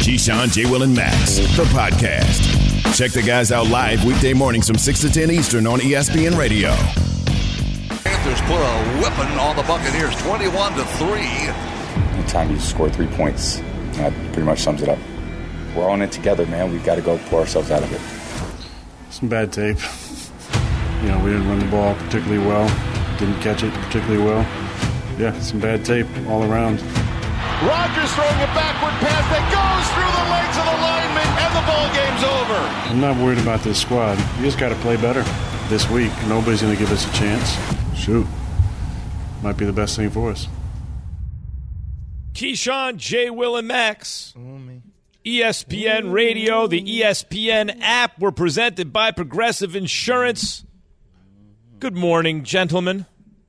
Keyshawn, J. Will, and Max, the podcast. Check the guys out live weekday mornings from 6 to 10 Eastern on ESPN Radio. Panthers put a whipping on the Buccaneers, 21-3. Anytime you score 3 points, that pretty much sums it up. We're all in it together, man. We've got to go pull ourselves out of it. Some bad tape. We didn't run the ball particularly well. Didn't catch it particularly well. Yeah, some bad tape all around. Rodgers throwing a backward pass that goes through the legs of the lineman, and the ball game's over. I'm not worried about this squad. We just got to play better this week. Nobody's going to give us a chance. Shoot. Might be the best thing for us. Keyshawn, J. Will, and Max. ESPN Radio, the ESPN app. We're presented by Progressive Insurance. Good morning, gentlemen.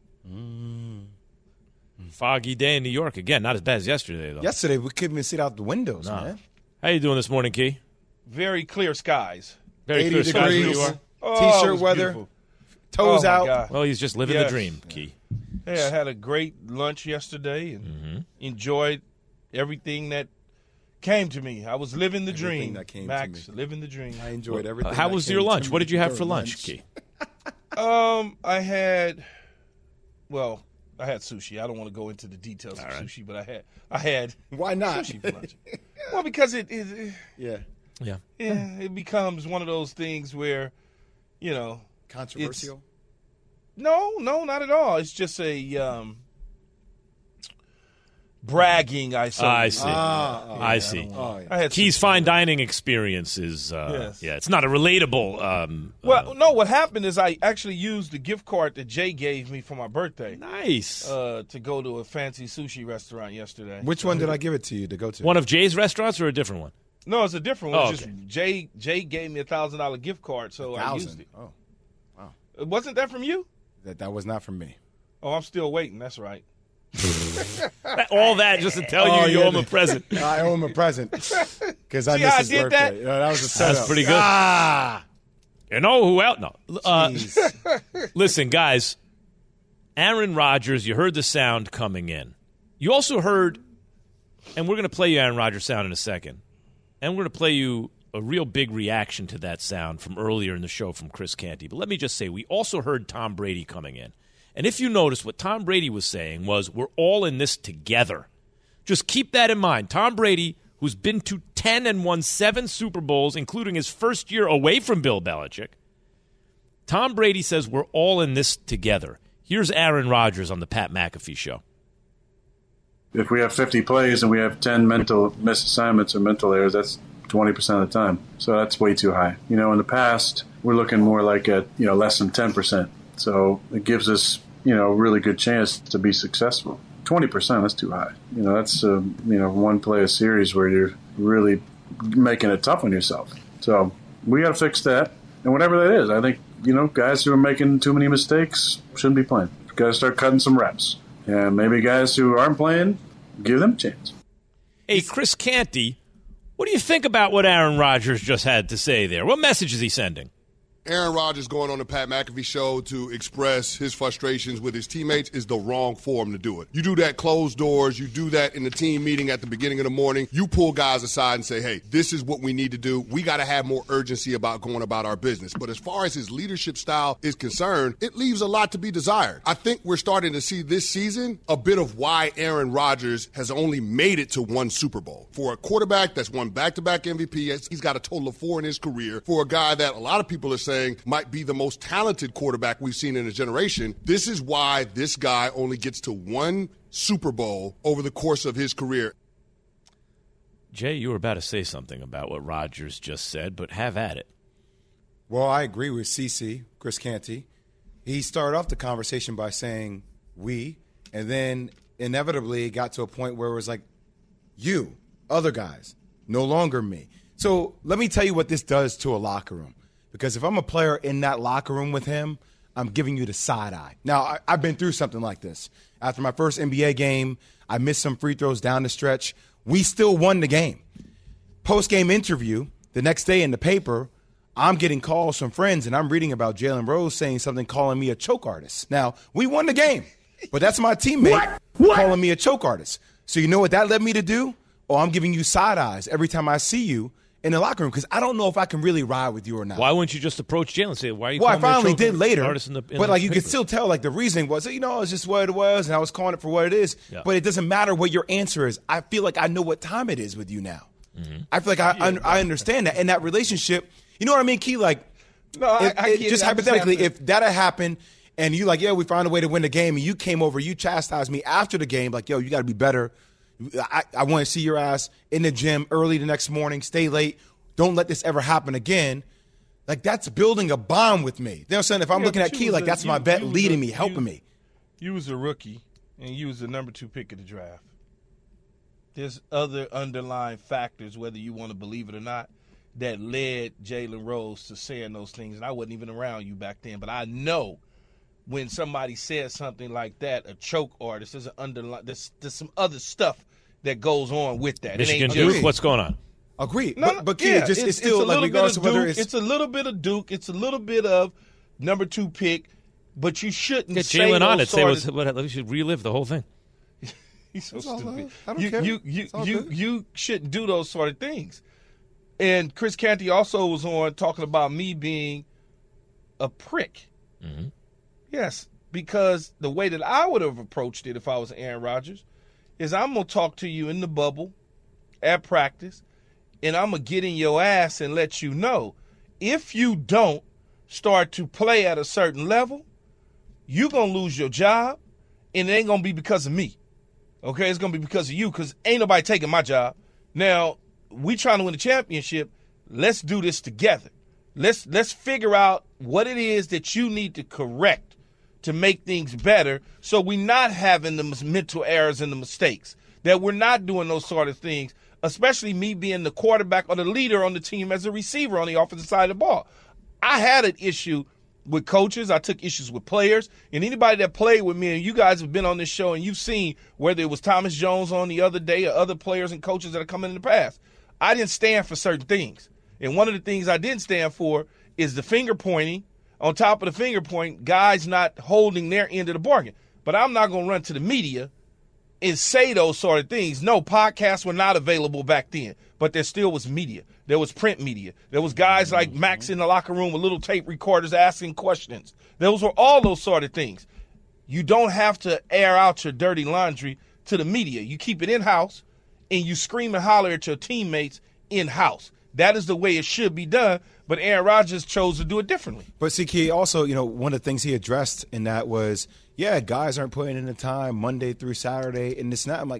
Foggy day in New York again. Not as bad as yesterday, though. Yesterday, we couldn't even see out the windows, man. How you doing this morning, Key? Very clear skies. Very 80 clear skies where degrees, you are? T-shirt weather, beautiful. toes out. God. Well, he's just living the dream, Key. Yeah, I had a great lunch yesterday and enjoyed everything that came to me. I was living the dream. That came Max, to me. living the dream. I enjoyed everything. How was your lunch? What did you have for lunch, lunch, Key? I had sushi. I don't want to go into the details of sushi, but I had Why not? sushi for lunch. Well, because it becomes one of those things where, Controversial? No, not at all. It's just a bragging, I suppose. I see. I had Key's fine dining experience is, it's not a relatable. What happened is I actually used the gift card that Jay gave me for my birthday. Nice. To go to a fancy sushi restaurant yesterday. Which one did I give it to you to go to? One of Jay's restaurants or a different one? No, it's a different one. Oh, It's just Jay gave me a $1,000 gift card, so I used it. Oh, wow. Wasn't that from you? That was not from me. Oh, I'm still waiting. That's right. All that just to tell you owe him a present. I owe him a present because I See missed how I his did birthday. that? That was a setup. That's pretty good. You know who else? No. Listen, guys. Aaron Rodgers, you heard the sound coming in. You also heard, and we're going to play you Aaron Rodgers sound in a second, and we're going to play you a real big reaction to that sound from earlier in the show from Chris Canty. But let me just say, we also heard Tom Brady coming in. And if you notice, what Tom Brady was saying was, we're all in this together. Just keep that in mind. Tom Brady, who's been to 10 and won 7 Super Bowls, including his first year away from Bill Belichick, Tom Brady says we're all in this together. Here's Aaron Rodgers on the Pat McAfee Show. If we have 50 plays and we have 10 mental misassignments or mental errors, that's 20% of the time. So that's way too high. In the past, we're looking more like at, less than 10%. So it gives us, a really good chance to be successful. 20%, that's too high. That's, one play a series where you're really making it tough on yourself. So we got to fix that. And whatever that is, I think, guys who are making too many mistakes shouldn't be playing. Got to start cutting some reps. And maybe guys who aren't playing, give them a chance. Hey, Chris Canty, what do you think about what Aaron Rodgers just had to say there? What message is he sending? Aaron Rodgers going on the Pat McAfee Show to express his frustrations with his teammates is the wrong forum to do it. You do that closed doors. You do that in the team meeting at the beginning of the morning. You pull guys aside and say, hey, this is what we need to do. We got to have more urgency about going about our business. But as far as his leadership style is concerned, it leaves a lot to be desired. I think we're starting to see this season a bit of why Aaron Rodgers has only made it to 1 Super Bowl. For a quarterback that's won back-to-back MVP, he's got a total of 4 in his career. For a guy that a lot of people are saying might be the most talented quarterback we've seen in a generation. This is why this guy only gets to 1 Super Bowl over the course of his career. Jay, you were about to say something about what Rodgers just said, but have at it. Well, I agree with CC, Chris Canty. He started off the conversation by saying we, and then inevitably it got to a point where it was like you, other guys, no longer me. So let me tell you what this does to a locker room. Because if I'm a player in that locker room with him, I'm giving you the side eye. Now, I've been through something like this. After my first NBA game, I missed some free throws down the stretch. We still won the game. Post-game interview, the next day in the paper, I'm getting calls from friends, and I'm reading about Jalen Rose saying something, calling me a choke artist. Now, we won the game, but that's my teammate calling me a choke artist. So you know what that led me to do? or I'm giving you side eyes every time I see you in the locker room because I don't know if I can really ride with you or not. Why wouldn't you just approach Jalen and say, why are you Well, I calling me a finally trophy did later, artist in the but like you could papers? still tell like the reasoning was, it's just what it was, and I was calling it for what it is. Yeah. But it doesn't matter what your answer is. I feel like I know what time it is with you now. I feel like I understand that. And that relationship, you know what I mean, Key? Like, just hypothetically, if that had happened and you like, we found a way to win the game, and you came over, you chastised me after the game, like, you got to be better. I want to see your ass in the gym early the next morning, stay late. Don't let this ever happen again. Like, that's building a bond with me. You know what I'm saying? If I'm looking at Key, like, that's my vet leading me, helping me. You was a rookie, and you was the number 2 pick of the draft. There's other underlying factors, whether you want to believe it or not, that led Jalen Rose to saying those things. And I wasn't even around you back then, but I know when somebody says something like that, a choke artist, there's some other stuff that goes on with that. Michigan Duke, what's going on? Agree. No, but Key, it's still like regardless of whether it's a little bit of Duke, it's a little bit of number 2 pick, but you shouldn't Get say Jalen on it. Say we should relive the whole thing. He's so stupid. I don't care. You shouldn't do those sort of things. And Chris Canty also was on talking about me being a prick. Mm-hmm. Yes, because the way that I would have approached it if I was Aaron Rodgers is I'm going to talk to you in the bubble at practice, and I'm going to get in your ass and let you know if you don't start to play at a certain level, you're going to lose your job, and it ain't going to be because of me. Okay, it's going to be because of you because ain't nobody taking my job. Now, we trying to win a championship. Let's do this together. Let's figure out what it is that you need to correct to make things better so we're not having the mental errors and the mistakes, that we're not doing those sort of things, especially me being the quarterback or the leader on the team as a receiver on the offensive side of the ball. I had an issue with coaches. I took issues with players. And anybody that played with me, and you guys have been on this show and you've seen whether it was Thomas Jones on the other day or other players and coaches that have come in the past, I didn't stand for certain things. And one of the things I didn't stand for is the finger pointing. On top of the finger point, guys not holding their end of the bargain. But I'm not going to run to the media and say those sort of things. No, podcasts were not available back then, but there still was media. There was print media. There was guys like Max in the locker room with little tape recorders asking questions. Those were all those sort of things. You don't have to air out your dirty laundry to the media. You keep it in-house, and you scream and holler at your teammates in-house. That is the way it should be done, but Aaron Rodgers chose to do it differently. But see, Key, also, one of the things he addressed in that was, guys aren't putting in the time Monday through Saturday and this and that. I'm like,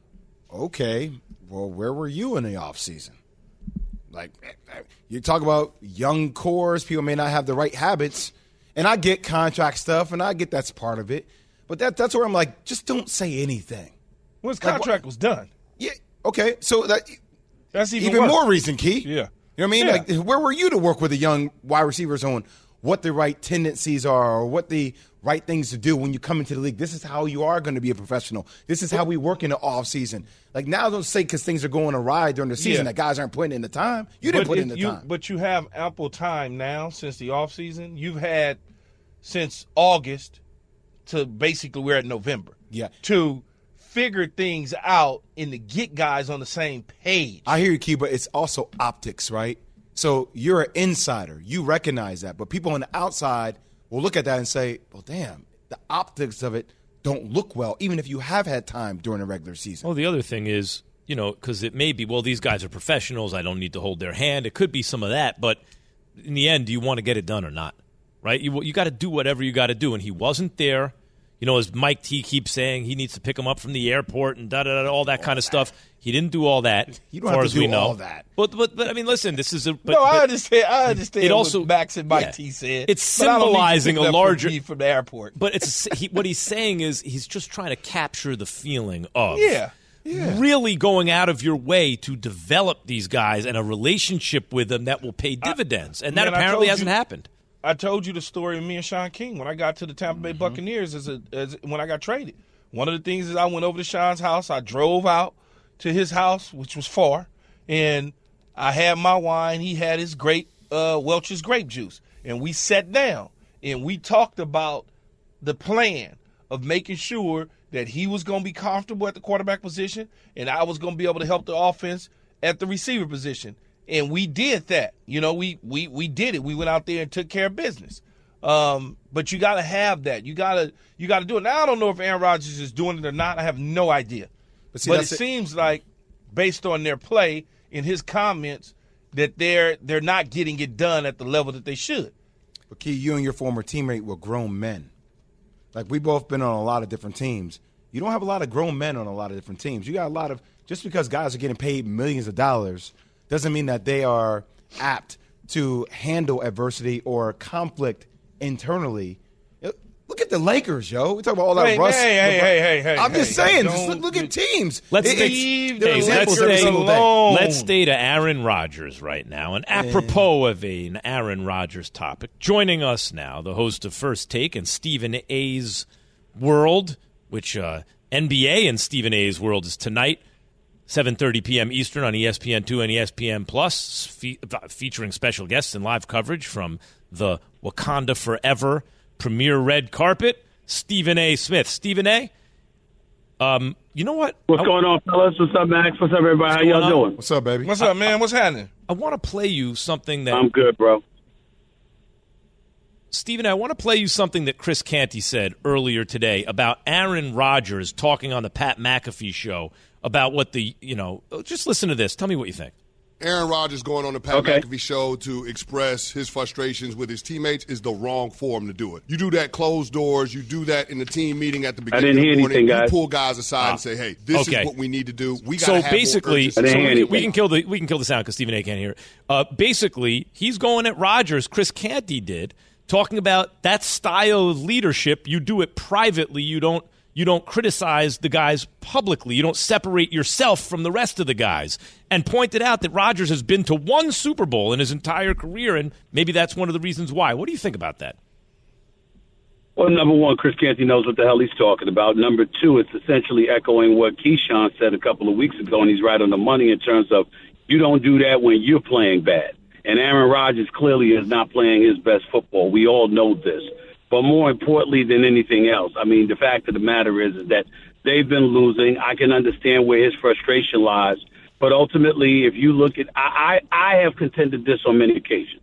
okay, well, where were you in the offseason? Like, you talk about young cores, people may not have the right habits, and I get contract stuff, and I get that's part of it. But that's where I'm like, just don't say anything. Well, his contract was done. Yeah, okay, so that's even more reason, Key. Yeah. You know what I mean? Yeah. Like, where were you to work with the young wide receivers on what the right tendencies are or what the right things to do when you come into the league? This is how you are going to be a professional. This is how we work in the off season. Like, now don't say because things are going awry during the season that guys aren't putting in the time. You didn't put in the time. But you have ample time now since the off season. You've had since August to basically we're at November. Yeah. To figure things out and to get guys on the same page. I hear you, Key, but it's also optics, right? So you're an insider. You recognize that. But people on the outside will look at that and say, well, damn, the optics of it don't look well, even if you have had time during the regular season. Well, the other thing is, because it may be, well, these guys are professionals. I don't need to hold their hand. It could be some of that. But in the end, do you want to get it done or not? Right? You got to do whatever you got to do. And he wasn't there. As Mike T keeps saying, he needs to pick him up from the airport and all that kind of stuff. He didn't do all that. You don't have to do all that. But I mean, listen, this is a. But, no, I understand. I understand. It also what Max and Mike T said. It's symbolizing a larger from the airport. But what he's saying is he's just trying to capture the feeling of really going out of your way to develop these guys and a relationship with them that will pay dividends, and that apparently hasn't happened. I told you the story of me and Sean King when I got to the Tampa Bay Buccaneers as when I got traded. One of the things is I went over to Sean's house. I drove out to his house, which was far, and I had my wine. He had his great Welch's grape juice, and we sat down and we talked about the plan of making sure that he was going to be comfortable at the quarterback position, and I was going to be able to help the offense at the receiver position. And we did that. You know, we did it. We went out there and took care of business. But you got to have that. You got to do it. Now, I don't know if Aaron Rodgers is doing it or not. I have no idea. But it seems like, based on their play in his comments, that they're not getting it done at the level that they should. But, Key, you and your former teammate were grown men. Like, we both been on a lot of different teams. You don't have a lot of grown men on a lot of different teams. You got a lot of – just because guys are getting paid millions of dollars doesn't mean that they are apt to handle adversity or conflict internally. Look at the Lakers, yo. We talk about all that rust. Hey. I'm just saying, just look at teams. Let's stay to Aaron Rodgers right now. And apropos of an Aaron Rodgers topic, joining us now, the host of First Take and Stephen A's World, which NBA and Stephen A's World is tonight, 7:30 p.m. Eastern on ESPN2 and ESPN Plus, featuring special guests and live coverage from the Wakanda Forever premier red carpet, Stephen A. Smith. Stephen A., you know what? What's going on, fellas? What's up, Max? What's up, everybody? How y'all doing? What's up, baby? What's up, man? What's happening? I want to play you something that... I'm good, bro. Stephen, I want to play you something that Chris Canty said earlier today about Aaron Rodgers talking on the Pat McAfee show about what just listen to this. Tell me what you think. Aaron Rodgers going on the Pat McAfee show to express his frustrations with his teammates is the wrong forum to do it. You do that closed doors. You do that in the team meeting at the beginning of the morning. You pull guys aside and say, "Hey, this is what we need to do. We got to have basically, more urgency." we can kill the sound because Stephen A. can't hear it. Basically, he's going at Rodgers. Chris Canty did, talking about that style of leadership. You do it privately. You don't criticize the guys publicly. You don't separate yourself from the rest of the guys. And pointed out that Rodgers has been to one Super Bowl in his entire career, and maybe that's one of the reasons why. What do you think about that? Well, number one, Chris Canty knows what the hell he's talking about. Number two, it's essentially echoing what Keyshawn said a couple of weeks ago, and he's right on the money in terms of you don't do that when you're playing bad. And Aaron Rodgers clearly is not playing his best football. We all know this. But more importantly than anything else, I mean, the fact of the matter is that they've been losing. I can understand where his frustration lies. But ultimately, if you look at – I have contended this on many occasions.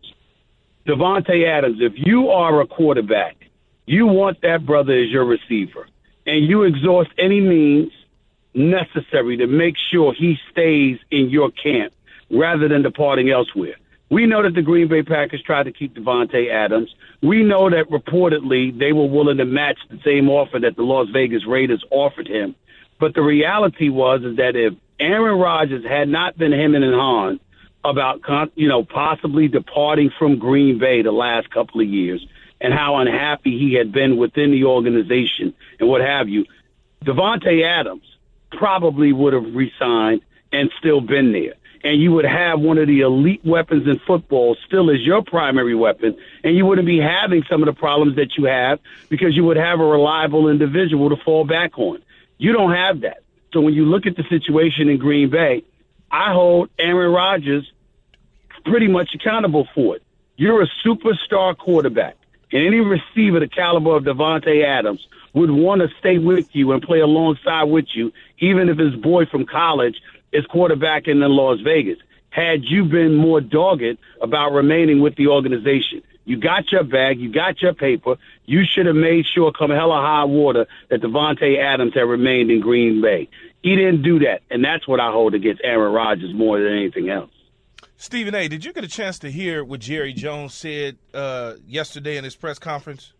Davante Adams, if you are a quarterback, you want that brother as your receiver, and you exhaust any means necessary to make sure he stays in your camp rather than departing elsewhere. We know that the Green Bay Packers tried to keep Davante Adams. We know that reportedly they were willing to match the same offer that the Las Vegas Raiders offered him. But the reality is that if Aaron Rodgers had not been hemming and hawing about, possibly departing from Green Bay the last couple of years and how unhappy he had been within the organization and what have you, Davante Adams probably would have resigned and still been there. And you would have one of the elite weapons in football still as your primary weapon, and you wouldn't be having some of the problems that you have because you would have a reliable individual to fall back on. You don't have that. So when you look at the situation in Green Bay, I hold Aaron Rodgers pretty much accountable for it. You're a superstar quarterback, and any receiver the caliber of Davante Adams would want to stay with you and play alongside with you, even if his boy from college is quarterbacking in Las Vegas. Had you been more dogged about remaining with the organization, you got your bag, you got your paper, you should have made sure come hell or high water that Davante Adams had remained in Green Bay. He didn't do that, and that's what I hold against Aaron Rodgers more than anything else. Stephen A., did you get a chance to hear what Jerry Jones said yesterday in his press conference?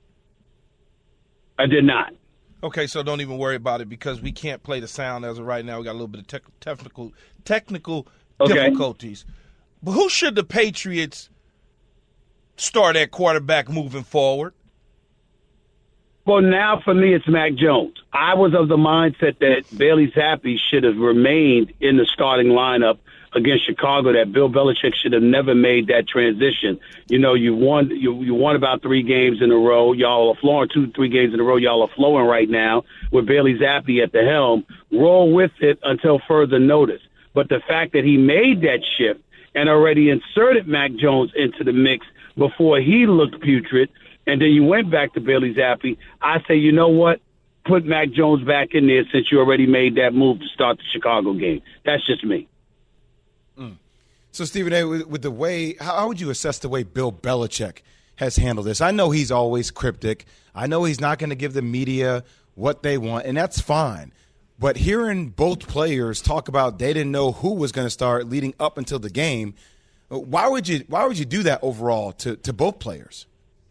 I did not. Okay, so don't even worry about it because we can't play the sound as of right now. We got a little bit of technical difficulties. But who should the Patriots start at quarterback moving forward? Well, now for me, it's Mac Jones. I was of the mindset that Bailey Zappi should have remained in the starting lineup against Chicago, that Bill Belichick should have never made that transition. You know, you won about 3 games in a row. Y'all are flowing 2-3 games in a row. Y'all are flowing right now with Bailey Zappi at the helm. Roll with it until further notice. But the fact that he made that shift and already inserted Mac Jones into the mix before he looked putrid, and then you went back to Bailey Zappi, I say, you know what? put Mac Jones back in there since you already made that move to start the Chicago game. That's just me. So, Stephen A., with the way, how would you assess the way Bill Belichick has handled this? I know he's always cryptic. I know he's not going to give the media what they want, and that's fine. But hearing both players talk about they didn't know who was going to start leading up until the game, why would you do that overall to both players?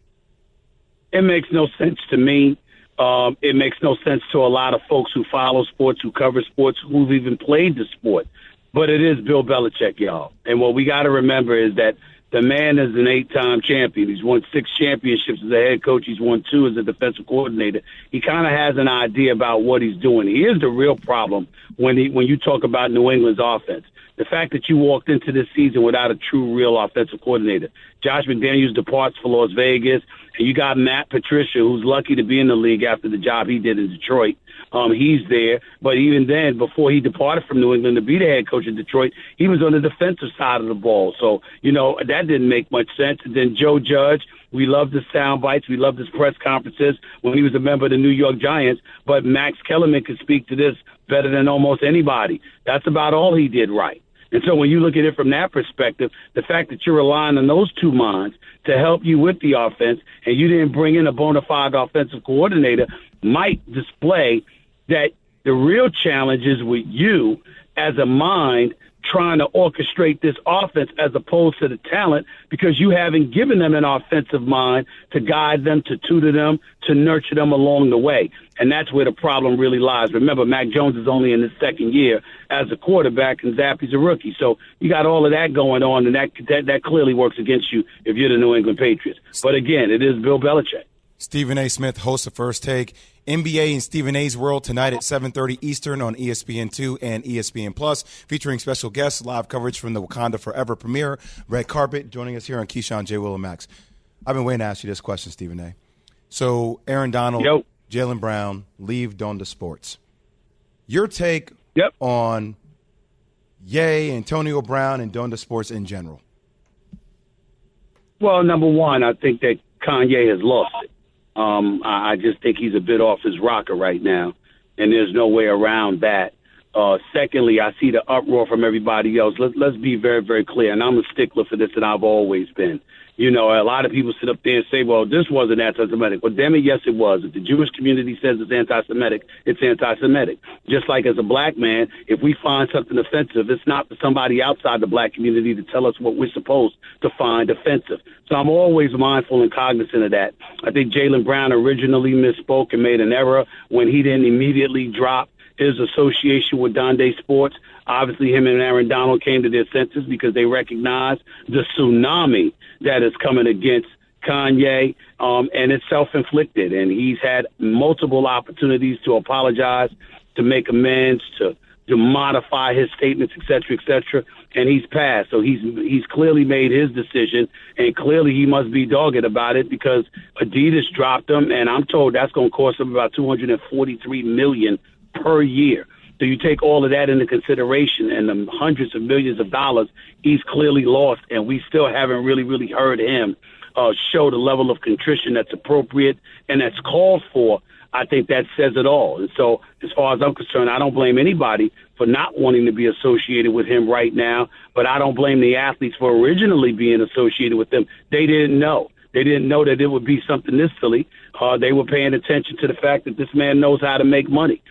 It makes no sense to me. It makes no sense to a lot of folks who follow sports, who cover sports, who've even played the sport. But it is Bill Belichick, y'all. And what we got to remember is that the man is an 8-time champion. He's won 6 championships as a head coach. He's won 2 as a defensive coordinator. He kind of has an idea about what he's doing. Here's the real problem when you talk about New England's offense. The fact that you walked into this season without a true, real offensive coordinator. Josh McDaniels departs for Las Vegas, and you got Matt Patricia, who's lucky to be in the league after the job he did in Detroit. He's there. But even then, before he departed from New England to be the head coach in Detroit, he was on the defensive side of the ball. So, that didn't make much sense. And then Joe Judge, we loved his sound bites. We loved his press conferences when he was a member of the New York Giants. But Max Kellerman could speak to this better than almost anybody. That's about all he did right. And so when you look at it from that perspective, the fact that you're relying on those 2 minds to help you with the offense and you didn't bring in a bona fide offensive coordinator might display that the real challenge is with you as a mind trying to orchestrate this offense as opposed to the talent, because you haven't given them an offensive mind to guide them, to tutor them, to nurture them along the way. And that's where the problem really lies. Remember, Mac Jones is only in his 2nd year as a quarterback, and Zappy's a rookie. So you got all of that going on, and that clearly works against you if you're the New England Patriots. But again, it is Bill Belichick. Stephen A. Smith, host of First Take. NBA in Stephen A.'s World tonight at 7:30 Eastern on ESPN2 and ESPN Plus, featuring special guests, live coverage from the Wakanda Forever premiere, Red Carpet, joining us here on Keyshawn, J. Will, and Max. I've been waiting to ask you this question, Stephen A. So Aaron Donald, Jaylen Brown, leave Donda Sports. Your take on Antonio Brown, and Donda Sports in general? Well, number one, I think that Kanye has lost it. I just think he's a bit off his rocker right now, and there's no way around that. Secondly, I see the uproar from everybody else. Let's be very, very clear, and I'm a stickler for this, and I've always been. A lot of people sit up there and say, well, this wasn't anti-Semitic. Well, damn it, yes, it was. If the Jewish community says it's anti-Semitic, it's anti-Semitic. Just like as a black man, if we find something offensive, it's not for somebody outside the black community to tell us what we're supposed to find offensive. So I'm always mindful and cognizant of that. I think Jaylen Brown originally misspoke and made an error when he didn't immediately drop his association with Donda Sports. Obviously, him and Aaron Donald came to their senses because they recognized the tsunami that is coming against Kanye, and it's self-inflicted. And he's had multiple opportunities to apologize, to make amends, to modify his statements, et cetera, and he's passed. So he's clearly made his decision, and clearly he must be dogged about it because Adidas dropped him, and I'm told that's going to cost him about $243 million per year. So you take all of that into consideration and the hundreds of millions of dollars he's clearly lost, and we still haven't really heard him show the level of contrition that's appropriate and that's called for. I think that says it all. And so as far as I'm concerned, I don't blame anybody for not wanting to be associated with him right now, but I don't blame the athletes for originally being associated with him. They didn't know. They didn't know that it would be something this silly. They were paying attention to the fact that this man knows how to make money.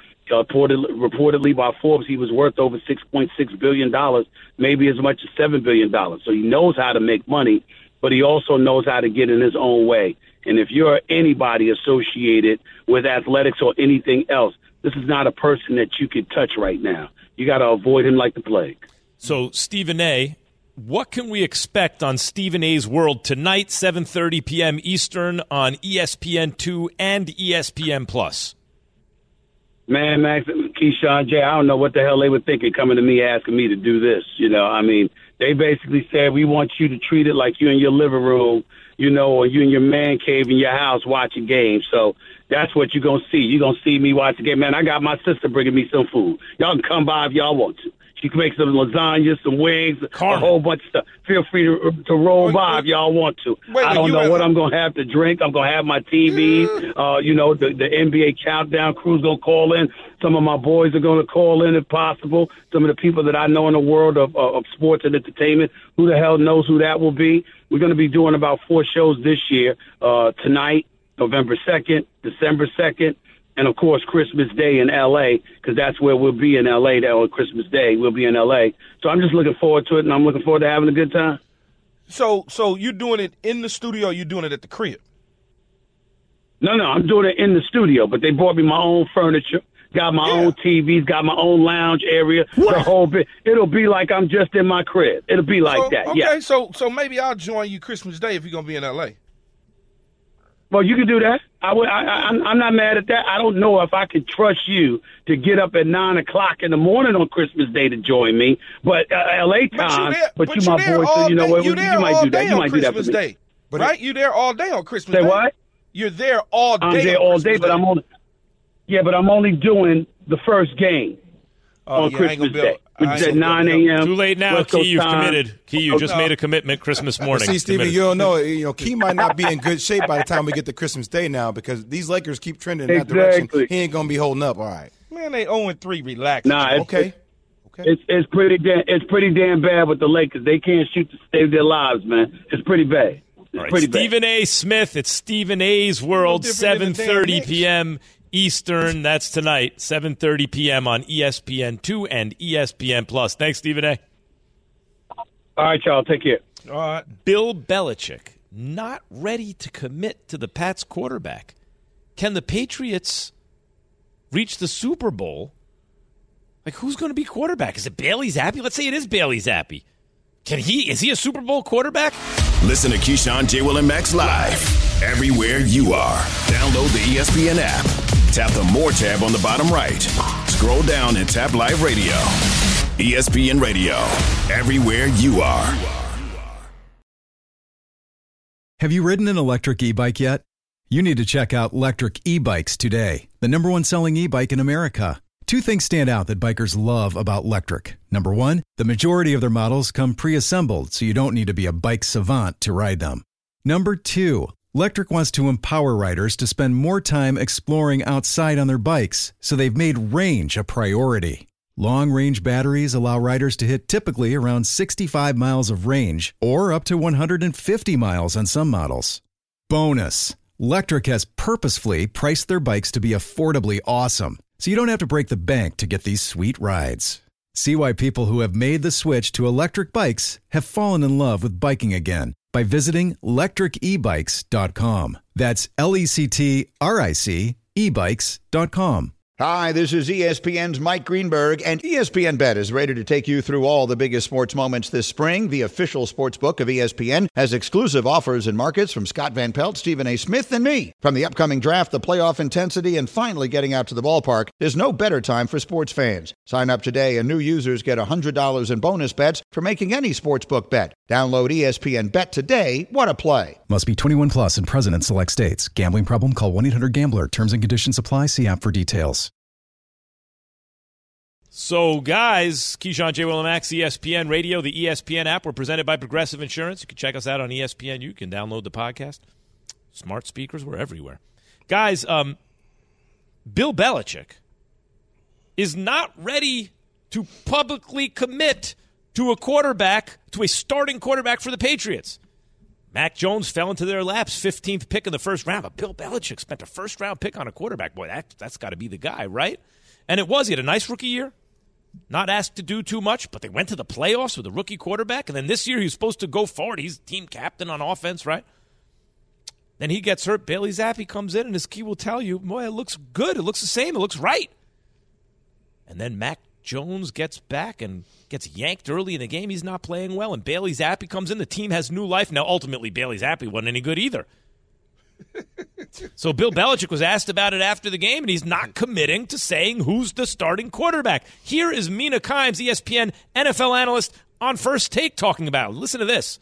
Reportedly by Forbes, he was worth over $6.6 billion, maybe as much as $7 billion. So he knows how to make money, but he also knows how to get in his own way. And if you're anybody associated with athletics or anything else, this is not a person that you could touch right now. You got to avoid him like the plague. So, Stephen A., what can we expect on Stephen A.'s World tonight, 7:30 p.m. Eastern on ESPN2 and ESPN+? Man, Max, Keyshawn, Jay, I don't know what the hell they were thinking coming to me asking me to do this. They basically said, we want you to treat it like you're in your living room, or you in your man cave in your house watching games. So that's what you're going to see. You're going to see me watch the game. Man, I got my sister bringing me some food. Y'all can come by if y'all want to. She can make some lasagna, some wings, Carmen. a whole bunch of stuff. Feel free to roll by if y'all want to. I don't know what I'm going to have to drink. I'm going to have my TVs. The NBA countdown crew's going to call in. Some of my boys are going to call in if possible. Some of the people that I know in the world of sports and entertainment. Who the hell knows who that will be? We're going to be doing about 4 shows this year. Tonight, November 2nd, December 2nd, and, of course, Christmas Day in L.A., because that's where we'll be in L.A. on Christmas Day. We'll be in L.A. So I'm just looking forward to it, and I'm looking forward to having a good time. So you're doing it in the studio or you're doing it at the crib? No, I'm doing it in the studio, but they bought me my own furniture, got my own TVs, got my own lounge area, the whole bit. It'll be like I'm just in my crib. It'll be like that, okay, so maybe I'll join you Christmas Day if you're going to be in L.A. Well, you can do that. I'm not mad at that. I don't know if I could trust you to get up at 9 o'clock in the morning on Christmas Day to join me, but L.A. time. But you my boy, so you know what? You might do that. You might do that for me. Day, right? You there all day on Christmas Day. Say what? You're there all day. I'm there all day, but I'm only doing the first game on Christmas Day. Which is at 9 a.m. Too late now, Key. You've committed. Key, you just made a commitment Christmas morning. See, Stevie, you don't know. Key might not be in good shape by the time we get to Christmas Day now because these Lakers keep trending in that direction. He ain't going to be holding up all right. Man, they 0-3. Relax. Nah, okay. It's pretty damn bad with the Lakers. They can't shoot to save their lives, man. It's pretty bad. All right, Stephen A. Smith. It's Stephen A.'s World, 7:30 p.m. Eastern. That's tonight, 7:30 p.m. on ESPN2 and ESPN+. Thanks, Stephen A. All right, y'all. Take care. All right. Bill Belichick not ready to commit to the Pats quarterback. Can the Patriots reach the Super Bowl? Like, who's going to be quarterback? Is it Bailey Zappi? Let's say it is Bailey Zappi. Is he a Super Bowl quarterback? Listen to Keyshawn, J. Will, and Max live everywhere you are. Download the ESPN app. Tap the More tab on the bottom right. Scroll down and tap Live Radio. ESPN Radio. Everywhere you are. Have you ridden an electric e-bike yet? You need to check out Lectric E-Bikes today, the #1 selling e-bike in America. 2 things stand out that bikers love about Lectric. Number 1, the majority of their models come pre-assembled, so you don't need to be a bike savant to ride them. Number 2, Lectric wants to empower riders to spend more time exploring outside on their bikes, so they've made range a priority. Long-range batteries allow riders to hit typically around 65 miles of range, or up to 150 miles on some models. Bonus, Lectric has purposefully priced their bikes to be affordably awesome, so you don't have to break the bank to get these sweet rides. See why people who have made the switch to electric bikes have fallen in love with biking again by visiting lectricebikes.com. That's LECTRIC ebikes.com. Hi, this is ESPN's Mike Greenberg, and ESPN Bet is ready to take you through all the biggest sports moments this spring. The official sports book of ESPN has exclusive offers and markets from Scott Van Pelt, Stephen A. Smith, and me. From the upcoming draft, the playoff intensity, and finally getting out to the ballpark, there's no better time for sports fans. Sign up today, and new users get $100 in bonus bets for making any sportsbook bet. Download ESPN Bet today. What a play. Must be 21 plus and present in select states. Gambling problem? Call 1-800-GAMBLER. Terms and conditions apply. See app for details. So, guys, Keyshawn, J. Will, and Max, ESPN Radio, the ESPN app. We're presented by Progressive Insurance. You can check us out on ESPN. You can download the podcast. Smart speakers, we're everywhere. Guys, Bill Belichick is not ready to publicly commit to a starting quarterback for the Patriots. Mac Jones fell into their laps, 15th pick in the first round. But Bill Belichick spent a first-round pick on a quarterback. Boy, that's got to be the guy, right? And it was. He had a nice rookie year. Not asked to do too much, but they went to the playoffs with a rookie quarterback. And then this year he was supposed to go forward. He's team captain on offense, right? Then he gets hurt. Bailey Zappi comes in, and his key will tell you, boy, it looks good. It looks the same. It looks right. And then Mac Jones gets back and gets yanked early in the game. He's not playing well. And Bailey Zappi comes in. The team has new life. Now, ultimately, Bailey Zappi wasn't any good either. So Bill Belichick was asked about it after the game, and he's not committing to saying who's the starting quarterback. Here is Mina Kimes, ESPN NFL analyst, on First Take talking about it. Listen to this.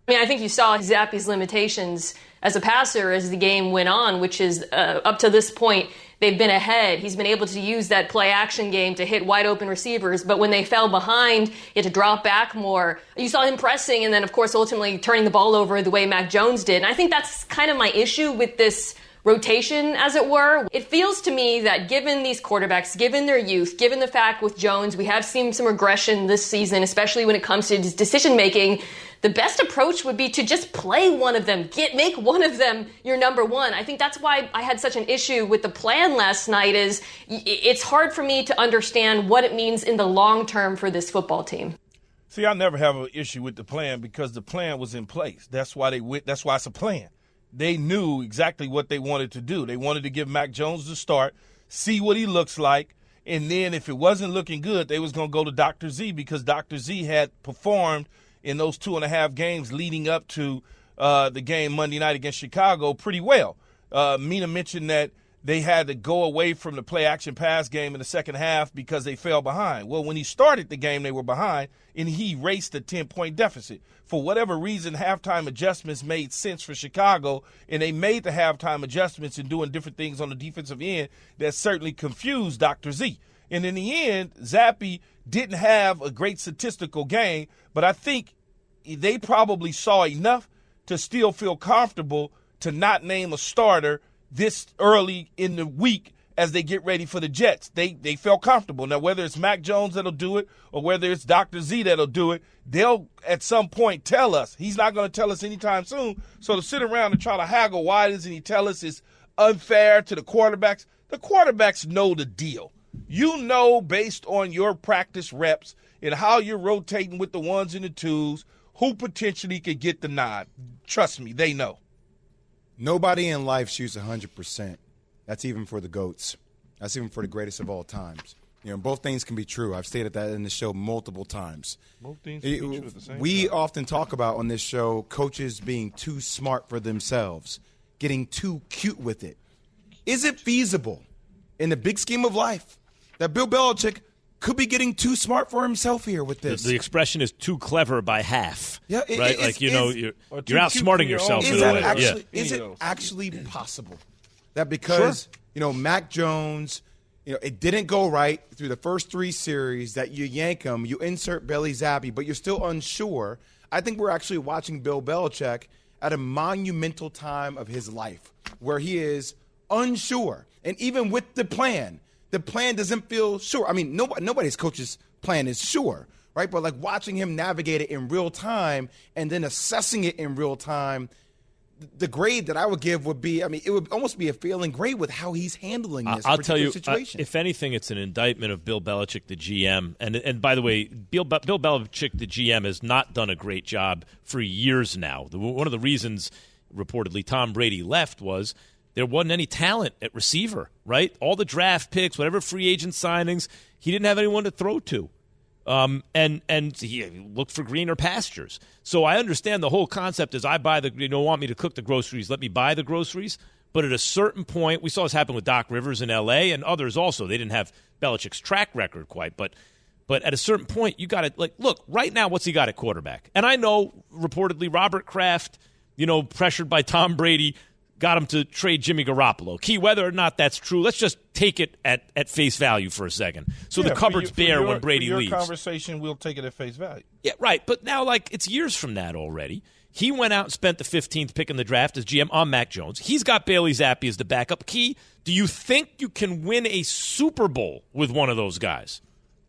I mean, I think you saw Zappe's limitations as a passer as the game went on, which is up to this point, they've been ahead. He's been able to use that play-action game to hit wide-open receivers, but when they fell behind, he had to drop back more. You saw him pressing and then, of course, ultimately turning the ball over the way Mac Jones did. And I think that's kind of my issue with this rotation, as it were. It feels to me that given these quarterbacks, given their youth, given the fact with Jones, we have seen some regression this season, especially when it comes to decision-making, the best approach would be to just play one of them, make one of them your number one. I think that's why I had such an issue with the plan last night is it's hard for me to understand what it means in the long term for this football team. See, I never have an issue with the plan because the plan was in place. That's why that's why it's a plan. They knew exactly what they wanted to do. They wanted to give Mac Jones the start, see what he looks like, and then if it wasn't looking good, they was going to go to Dr. Z because Dr. Z had performed in those 2.5 games leading up to the game Monday night against Chicago pretty well. Mina mentioned that they had to go away from the play-action pass game in the second half because they fell behind. Well, when he started the game, they were behind, and he raced a 10-point deficit. For whatever reason, halftime adjustments made sense for Chicago, and they made the halftime adjustments and doing different things on the defensive end that certainly confused Dr. Z. And in the end, Zappe didn't have a great statistical game, but I think they probably saw enough to still feel comfortable to not name a starter this early in the week as they get ready for the Jets. They felt comfortable. Now, whether it's Mac Jones that'll do it or whether it's Dr. Z that'll do it, they'll at some point tell us. He's not going to tell us anytime soon. So to sit around and try to haggle why doesn't he tell us is unfair to the quarterbacks know the deal. You know based on your practice reps and how you're rotating with the ones and the twos who potentially could get the nod. Trust me, they know. Nobody in life shoots 100%. That's even for the GOATs. That's even for the greatest of all times. You know, both things can be true. I've stated that in the show multiple times. Both things can be true at the same We time. often talk about on this show coaches being too smart for themselves, getting too cute with it. Is it feasible in the big scheme of life that Bill Belichick could be getting too smart for himself here with this? The expression is too clever by half. Yeah, right? You're outsmarting yourself. Is it actually possible that because, Mac Jones, it didn't go right through the first 3 series that you yank him, you insert Bailey Zappe, but you're still unsure? I think we're actually watching Bill Belichick at a monumental time of his life where he is unsure. And even with the plan doesn't feel sure. I mean, nobody's coach's plan is sure, right? But like watching him navigate it in real time and then assessing it in real time, the grade that I would give would be, it would almost be a failing grade with how he's handling this I'll tell you, situation. If anything, it's an indictment of Bill Belichick, the GM. And by the way, Bill Belichick, the GM, has not done a great job for years now. One of the reasons, reportedly, Tom Brady left was there wasn't any talent at receiver, right? All the draft picks, whatever free agent signings, he didn't have anyone to throw to. And he looked for greener pastures. So I understand the whole concept is you don't want me to cook the groceries, let me buy the groceries. But at a certain point, we saw this happen with Doc Rivers in L.A. and others also. They didn't have Belichick's track record quite. But at a certain point, you got to, look, right now, what's he got at quarterback? And I know, reportedly, Robert Kraft, pressured by Tom Brady, got him to trade Jimmy Garoppolo. Key, whether or not that's true, let's just take it at face value for a second. So the cupboard's bare when Brady leaves. Conversation, we'll take it at face value. Yeah, right. But now, it's years from that already. He went out and spent the 15th pick in the draft as GM on Mac Jones. He's got Bailey Zappe as the backup. Key, do you think you can win a Super Bowl with one of those guys?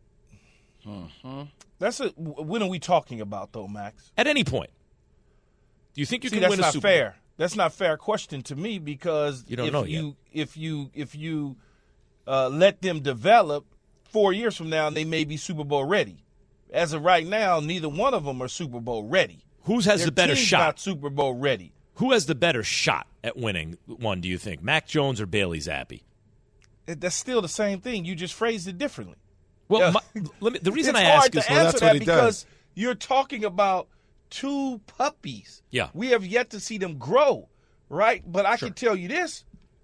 When are we talking about, though, Max? At any point. Do you think you can win a Super Bowl? That's not fair. That's not a fair question to me because if you let them develop 4 years from now, they may be Super Bowl ready. As of right now, neither one of them are Super Bowl ready. Who has the better shot? Not Super Bowl ready. Who has the better shot at winning one, do you think? Mac Jones or Bailey Zappe? That's still the same thing. You just phrased it differently. Well, the reason I ask is that's what he does. You're talking about 2 puppies. Yeah. We have yet to see them grow, right? But I can tell you this.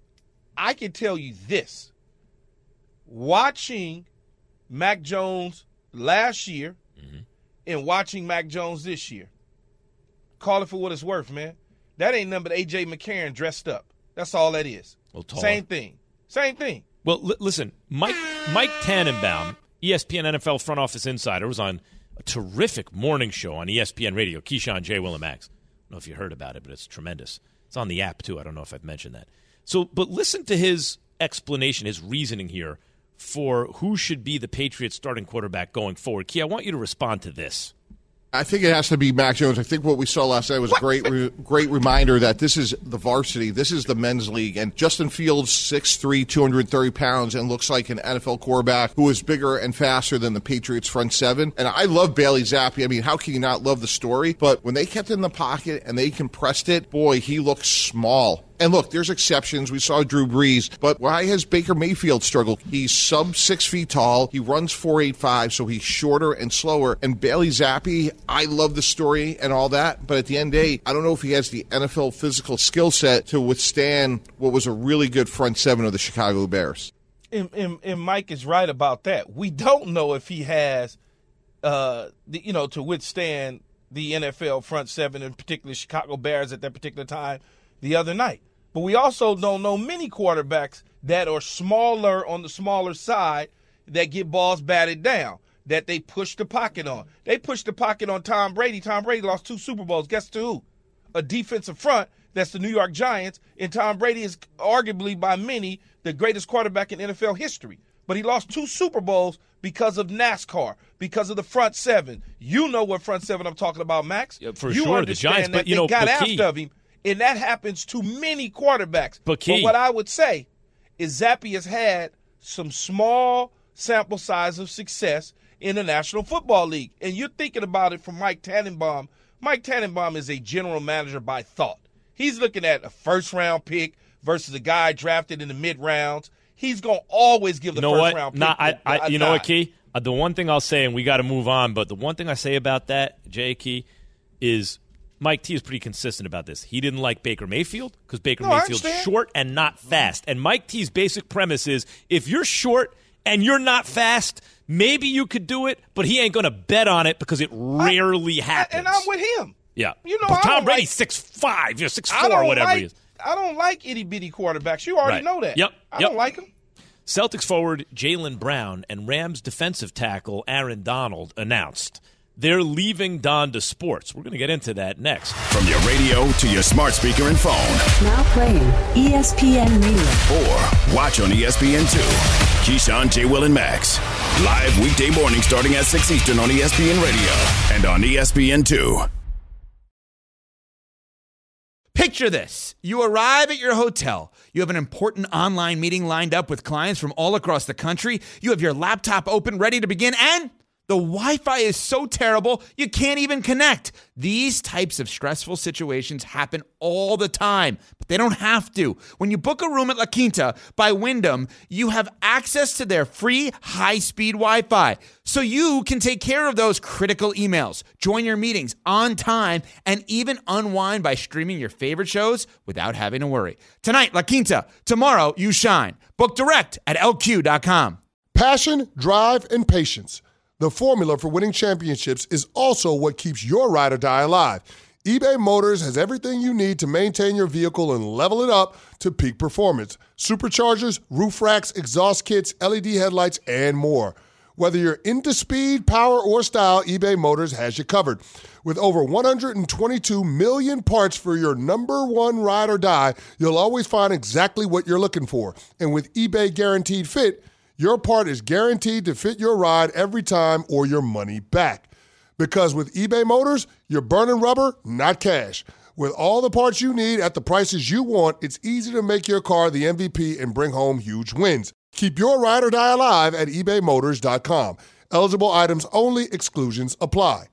Watching Mac Jones last year and watching Mac Jones this year, Call it for what it's worth, man. That ain't nothing but A.J. McCarron dressed up. That's all that is. Well, taller. Same thing. Well, listen, Mike Tannenbaum, ESPN NFL front office insider, was on a terrific morning show on ESPN Radio, Keyshawn, J. Will, and Max. I don't know if you heard about it, but it's tremendous. It's on the app, too. I don't know if I've mentioned that. So, but listen to his explanation, his reasoning here for who should be the Patriots starting quarterback going forward. Key, I want you to respond to this. I think it has to be Mac Jones. I think what we saw last night was a great reminder that this is the varsity. This is the men's league. And Justin Fields, 6'3", 230 pounds, and looks like an NFL quarterback who is bigger and faster than the Patriots front seven. And I love Bailey Zappi. I mean, how can you not love the story? But when they kept it in the pocket and they compressed it, boy, he looks small. And look, there's exceptions. We saw Drew Brees. But why has Baker Mayfield struggled? He's sub 6 feet tall. He runs 4.85, so he's shorter and slower. And Bailey Zappi, I love the story and all that. But at the end of the day, I don't know if he has the NFL physical skill set to withstand what was a really good front seven of the Chicago Bears. And Mike is right about that. We don't know if he has, to withstand the NFL front seven, in particular Chicago Bears at that particular time the other night. But we also don't know many quarterbacks that are smaller on the smaller side that get balls batted down, that they push the pocket on. They pushed the pocket on Tom Brady. Tom Brady lost 2 Super Bowls. Guess to who? A defensive front. That's the New York Giants. And Tom Brady is arguably by many the greatest quarterback in NFL history. But he lost 2 Super Bowls because of NASCAR, because of the front seven. You know what front seven I'm talking about, Max. Yeah, for sure, the Giants. But they got after him. And that happens to many quarterbacks. But what I would say is Zappi has had some small sample size of success in the National Football League. And you're thinking about it from Mike Tannenbaum. Mike Tannenbaum is a general manager by thought. He's looking at a first-round pick versus a guy drafted in the mid-rounds. He's going to always give the first-round pick. You know what, Key? The one thing I'll say, and we got to move on, but the one thing I say about that, Jay Key, is Mike T is pretty consistent about this. He didn't like Baker Mayfield because Baker Mayfield's short and not fast. And Mike T's basic premise is if you're short and you're not fast, maybe you could do it, but he ain't going to bet on it because it rarely happens. And I'm with him. Yeah. You know, but Tom Brady's 6'5", 6'4", or whatever he is. I don't like itty-bitty quarterbacks. You already know that. Yep. I don't like them. Celtics forward Jaylen Brown and Rams defensive tackle Aaron Donald announced they're leaving Donda Sports. We're going to get into that next. From your radio to your smart speaker and phone. Now playing ESPN Radio. Or watch on ESPN2. Keyshawn, J. Will, and Max. Live weekday morning starting at 6 Eastern on ESPN Radio and on ESPN2. Picture this. You arrive at your hotel. You have an important online meeting lined up with clients from all across the country. You have your laptop open, ready to begin, and the Wi-Fi is so terrible, you can't even connect. These types of stressful situations happen all the time, but they don't have to. When you book a room at La Quinta by Wyndham, you have access to their free high-speed Wi-Fi, so you can take care of those critical emails, join your meetings on time, and even unwind by streaming your favorite shows without having to worry. Tonight, La Quinta. Tomorrow, you shine. Book direct at LQ.com. Passion, drive, and patience. The formula for winning championships is also what keeps your ride or die alive. eBay Motors has everything you need to maintain your vehicle and level it up to peak performance. Superchargers, roof racks, exhaust kits, LED headlights, and more. Whether you're into speed, power, or style, eBay Motors has you covered. With over 122 million parts for your number one ride or die, you'll always find exactly what you're looking for. And with eBay Guaranteed Fit, your part is guaranteed to fit your ride every time or your money back. Because with eBay Motors, you're burning rubber, not cash. With all the parts you need at the prices you want, it's easy to make your car the MVP and bring home huge wins. Keep your ride or die alive at ebaymotors.com. Eligible items only. Exclusions apply.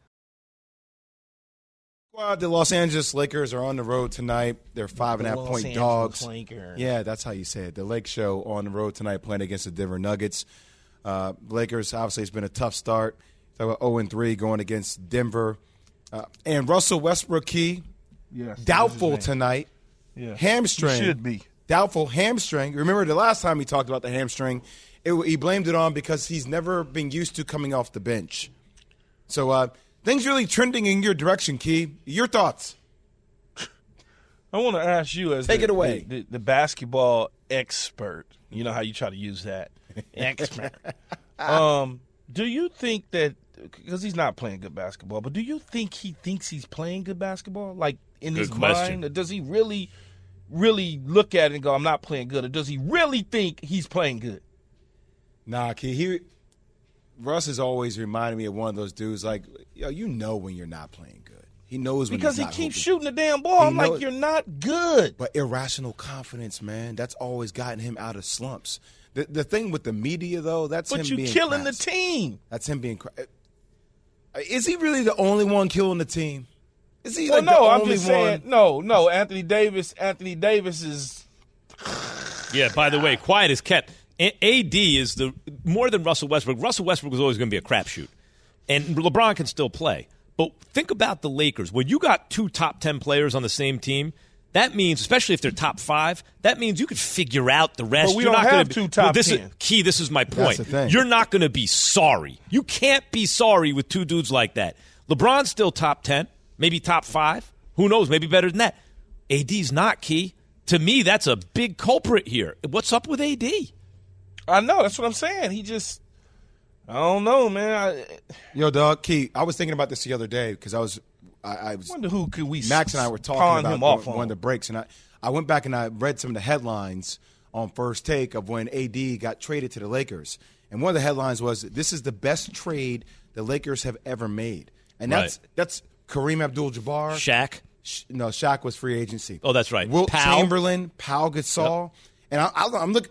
The Los Angeles Lakers are on the road tonight. They're 5.5-point dogs. Yeah, that's how you say it. The Lake Show on the road tonight playing against the Denver Nuggets. Lakers, obviously, it's been a tough start. They were 0-3 going against Denver. And Russell Westbrook, doubtful tonight. Yeah. Hamstring. He should be. Doubtful hamstring. Remember the last time he talked about the hamstring, he blamed it on because he's never been used to coming off the bench. So things really trending in your direction, Key. Your thoughts? I want to ask you as Take it away. The basketball expert. You know how you try to use that. Expert. Do you think that, because he's not playing good basketball, but do you think he thinks he's playing good basketball? Like in his mind? Or does he really look at it and go, I'm not playing good? Or does he really think he's playing good? Nah, Key. Russ has always reminded me of one of those dudes like, you know when you're not playing good. He knows when because he's not he keeps hoping. shooting the damn ball. I'm like, you're not good. But irrational confidence, man, that's always gotten him out of slumps. The thing with the media, though, that's him being But you're killing crass. the team. That's him being crass. Is he really the only one killing the team? Is he Well, like no, the I'm only just one? saying, no. Anthony Davis is. Yeah, by the way, quiet as kept. AD is more than Russell Westbrook. Russell Westbrook was always going to be a crapshoot. And LeBron can still play. But think about the Lakers. When you got 2 top 10 players on the same team, that means, especially if they're top 5, that means you could figure out the rest. But we You're don't not have gonna 2 top 10. This is my point. That's the thing. You're not going to be sorry. You can't be sorry with 2 dudes like that. LeBron's still top 10, maybe top 5. Who knows? Maybe better than that. AD's not, Key. To me, that's a big culprit here. What's up with AD? I know. That's what I'm saying. He just, I don't know, man. Yo, dog, Key, I was thinking about this the other day because I was wonder who could we Max and I were talking pawn about him off one of the breaks, and I went back and I read some of the headlines on First Take of when AD got traded to the Lakers. And one of the headlines was, this is the best trade the Lakers have ever made. And that's Kareem Abdul-Jabbar. Shaq? No, Shaq was free agency. Oh, that's right. Wilt Powell. Chamberlain, Pau Gasol. Yep. And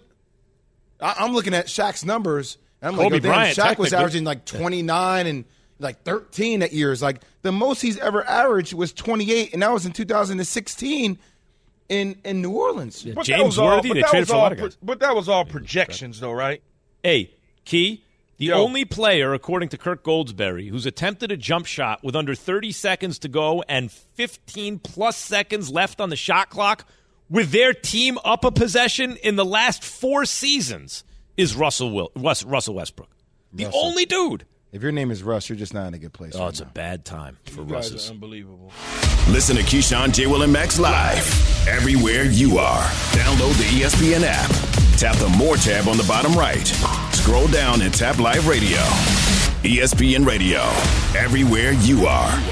I'm looking at Shaq's numbers, and I'm Kobe like, Bryant, Shaq was technically. averaging like 29 and like 13 at years. Like the most he's ever averaged was 28, and that was in 2016 in New Orleans. Yeah, James Worthy, they traded for a lot of guys. But that was all projections, though, right? Hey, Key, the only player, according to Kirk Goldsberry, who's attempted a jump shot with under 30 seconds to go and 15-plus seconds left on the shot clock with their team up a possession in the last 4 seasons is Russell Westbrook. The only dude. If your name is Russ, you're just not in a good place. Oh, it's a bad time for Russ. Guys are unbelievable. Listen to Keyshawn, J. Will, and Max live everywhere you are. Download the ESPN app. Tap the More tab on the bottom right. Scroll down and tap Live Radio. ESPN Radio. Everywhere you are.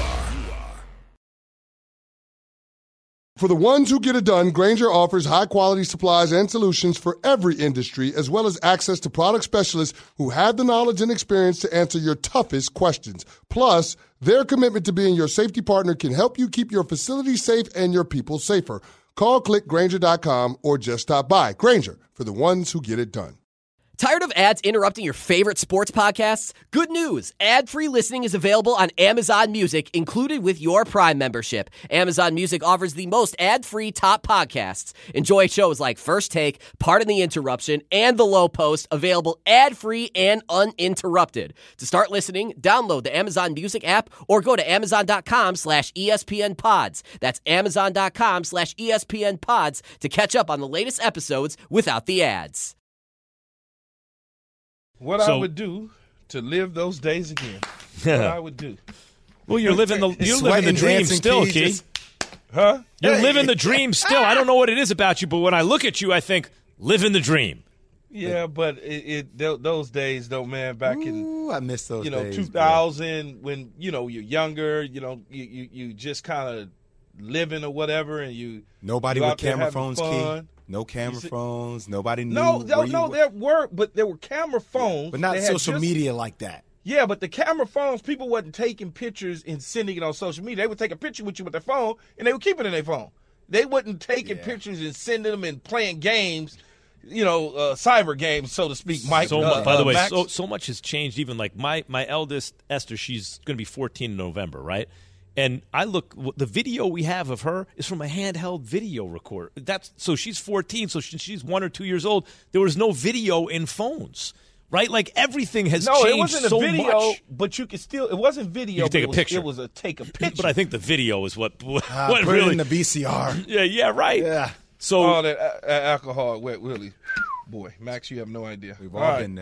For the ones who get it done, Grainger offers high-quality supplies and solutions for every industry, as well as access to product specialists who have the knowledge and experience to answer your toughest questions. Plus, their commitment to being your safety partner can help you keep your facility safe and your people safer. Call, click Grainger.com, or just stop by. Grainger, for the ones who get it done. Tired of ads interrupting your favorite sports podcasts? Good news. Ad-free listening is available on Amazon Music, included with your Prime membership. Amazon Music offers the most ad-free top podcasts. Enjoy shows like First Take, Pardon the Interruption, and The Low Post, available ad-free and uninterrupted. To start listening, download the Amazon Music app or go to Amazon.com/ESPN Pods. That's Amazon.com/ESPN Pods to catch up on the latest episodes without the ads. What I would do to live those days again. What I would do. Well, you're living the dream still, Key. Huh? You're living the dream still. I don't know what it is about you, but when I look at you, I think, living the dream. Yeah, but those days, though, man, back in I miss those days, 2000, when you're younger, you just kind of living or whatever, and nobody with camera phones, fun. Key. No camera phones. Nobody knew. No, there were camera phones, but not social media like that. Yeah, but the camera phones, people wasn't taking pictures and sending it on social media. They would take a picture with you with their phone, and they would keep it in their phone. They wasn't taking pictures and sending them and playing games, cyber games, so to speak. Mike, by the way, Max. so much has changed. Even like my eldest Esther, she's going to be 14 in November, right? And I look, the video we have of her is from a handheld video recorder. So she's 14, so she's 1 or 2 years old. There was no video in phones, right? Like everything has changed so much. No, it wasn't a video, but you could still. It wasn't video. You could take a picture. It was take a picture. But I think the video is what put really it in the VCR. Yeah, right. Yeah. So that alcohol, wet Willie, boy, Max, you have no idea. We've all been there.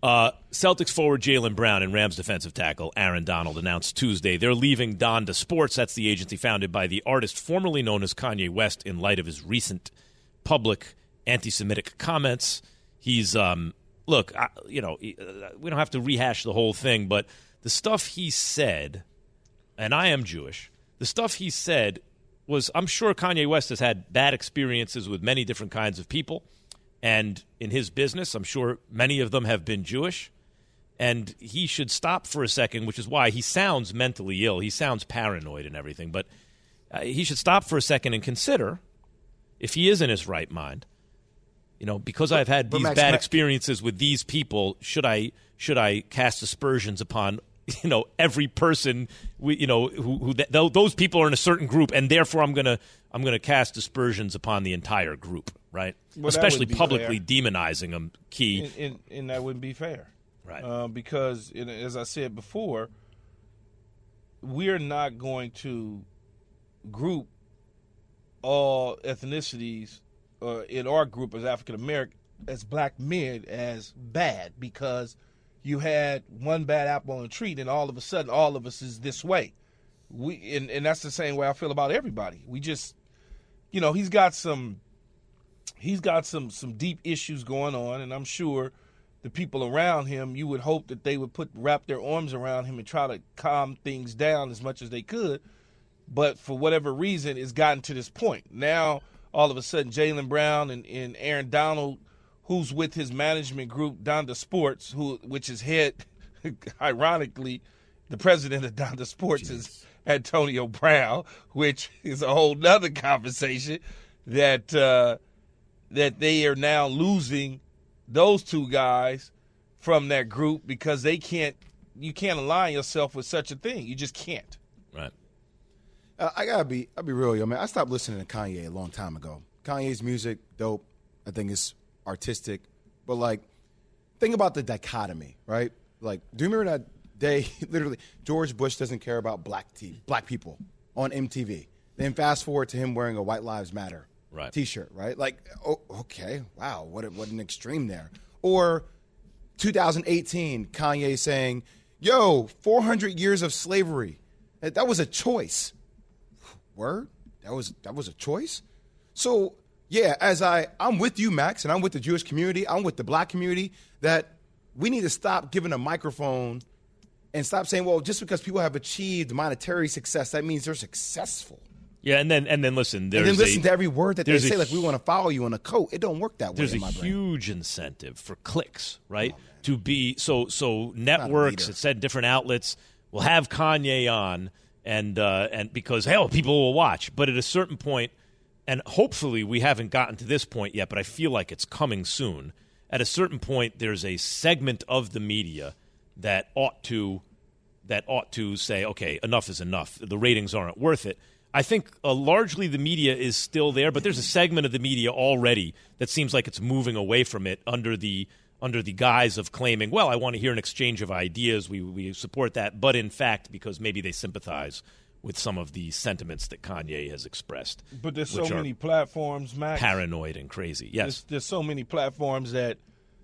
Celtics forward Jaylen Brown and Rams defensive tackle Aaron Donald announced Tuesday they're leaving Donda Sports. That's the agency founded by the artist formerly known as Kanye West in light of his recent public anti-Semitic comments. He's, we don't have to rehash the whole thing, but the stuff he said, and I am Jewish, the stuff he said was, I'm sure Kanye West has had bad experiences with many different kinds of people. And in his business, I'm sure many of them have been Jewish. And he should stop for a second, which is why he sounds mentally ill. He sounds paranoid and everything. But he should stop for a second and consider, if he is in his right mind, because I've had these bad experiences with these people, should I cast aspersions upon every person, those people are in a certain group, and therefore I'm gonna cast aspersions upon the entire group, right? Well, especially publicly demonizing them. Key, and that wouldn't be fair, right? Because as I said before, we're not going to group all ethnicities in our group as African American, as black men, as bad, because you had one bad apple on the tree, and all of a sudden, all of us is this way. And that's the same way I feel about everybody. We just, he's got some deep issues going on, and I'm sure the people around him, you would hope that they would wrap their arms around him and try to calm things down as much as they could. But for whatever reason, it's gotten to this point. Now, all of a sudden, Jaylen Brown and Aaron Donald, who's with his management group, Donda Sports, which is head, ironically, the president of Donda Sports is Antonio Brown, which is a whole nother conversation, that they are now losing those two guys from that group because you can't align yourself with such a thing. You just can't. Right. I'll be real, yo, man. I stopped listening to Kanye a long time ago. Kanye's music, dope. I think it's artistic, but think about the dichotomy, right? Do you remember that day? Literally, George Bush doesn't care about black people on MTV. Then fast forward to him wearing a White Lives Matter T-shirt, right? Okay, wow, what an extreme there. Or 2018, Kanye saying, "Yo, 400 years of slavery, that was a choice." Word? That was a choice. So. Yeah, I'm with you, Max, and I'm with the Jewish community. I'm with the black community that we need to stop giving a microphone and stop saying, well, just because people have achieved monetary success, that means they're successful. Yeah, and then listen. And then listen to every word that they say, we want to follow you on a coat. It don't work that way. There's in my brain. Huge incentive for clicks, right? To be so networks, it said different outlets will have Kanye on, and because people will watch. But at a certain point. And hopefully we haven't gotten to this point yet, but I feel like it's coming soon. At a certain point, there's a segment of the media that ought to say, okay, enough is enough. The ratings aren't worth it. I think largely the media is still there, but there's a segment of the media already that seems like it's moving away from it under the guise of claiming, well, I want to hear an exchange of ideas. We support that, but in fact, because maybe they sympathize with some of the sentiments that Kanye has expressed. But there's so many platforms, Max. Paranoid and crazy, yes. There's so many platforms that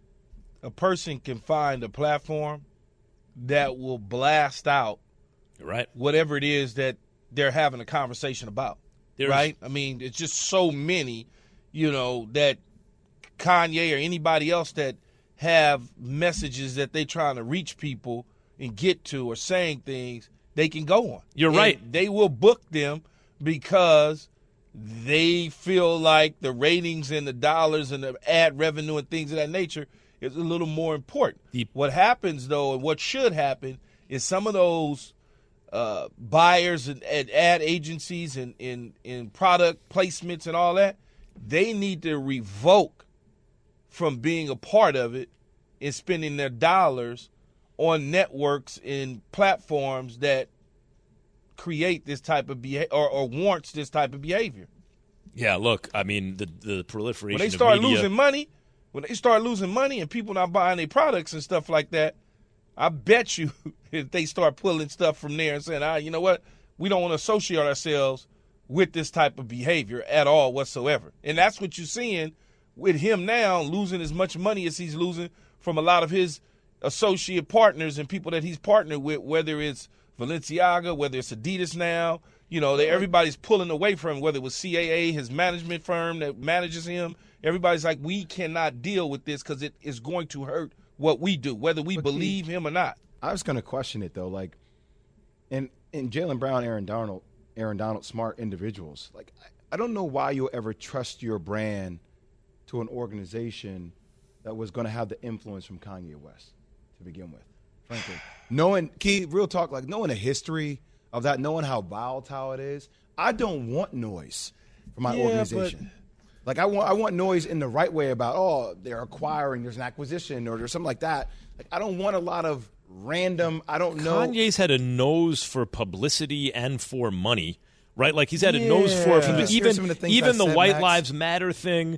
a person can find a platform that will blast out whatever it is that they're having a conversation about, right? I mean, it's just so many, that Kanye or anybody else that have messages that they're trying to reach people and get to or saying things, they can go on. You're right. They will book them because they feel like the ratings and the dollars and the ad revenue and things of that nature is a little more important. What happens, though, and what should happen, is some of those buyers and ad agencies and in product placements and all that, they need to revoke from being a part of it and spending their dollars on networks and platforms that create this type of behavior or warrants this type of behavior. Yeah, look, I mean, the proliferation when they start of media, losing money and people not buying their products and stuff like that, I bet you if they start pulling stuff from there and saying, you know what, we don't want to associate ourselves with this type of behavior at all whatsoever. And that's what you're seeing with him now, losing as much money as he's losing from a lot of his associate partners and people that he's partnered with, whether it's Balenciaga, whether it's Adidas now. Everybody's pulling away from him, whether it was CAA, his management firm that manages him. Everybody's like, we cannot deal with this because it is going to hurt what we do, whether we believe him or not. I was going to question it, though. Like, in Jaylen Brown, Aaron Donald, smart individuals. Like, I don't know why you'll ever trust your brand to an organization that was going to have the influence from Kanye West to begin with, frankly. Knowing the history of that, knowing how volatile it is, I don't want noise for my organization. Like, I want noise in the right way about, they're acquiring, there's an acquisition, or there's something like that. Like, I don't want a lot of random, I don't know. Kanye's had a nose for publicity and for money, right? Like, he's had a nose for it from even the White Lives Matter thing.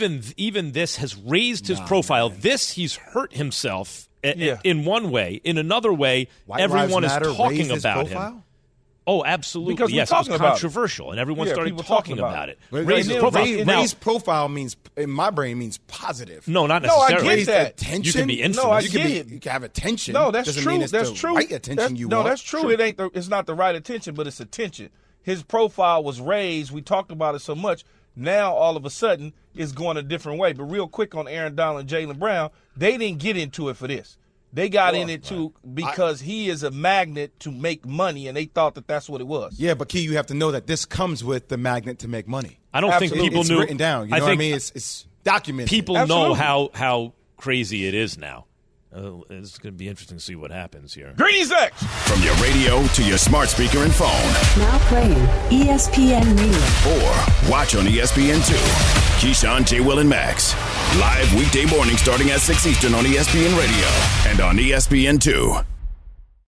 Even this has raised his profile. Man. This, he's hurt himself in one way. In another way, everyone is talking about him. Oh, absolutely. Because yes, it was controversial, and everyone started talking about it. Raised profile means, in my brain, means positive. No, not necessarily. No, I get that. Attention. You can be infamous. No, I get it. You can have attention. No, that's Doesn't true. mean it's that's the true. right attention you want. No, that's true. Sure. It's not the right attention, but it's attention. His profile was raised. We talked about it so much. Now, all of a sudden, it's going a different way. But real quick on Aaron Donald and Jaylen Brown, they didn't get into it for this. They got in it, too, because he is a magnet to make money, and they thought that that's what it was. Yeah, but, Key, you have to know that this comes with the magnet to make money. I don't think people it's knew. It's written down. You know what I mean? It's documented. People know how crazy it is now. It's going to be interesting to see what happens here. Greetings, X! From your radio to your smart speaker and phone. Now playing ESPN Radio. Or watch on ESPN2. Keyshawn, J. Will, and Max. Live weekday morning starting at 6 Eastern on ESPN Radio and on ESPN2.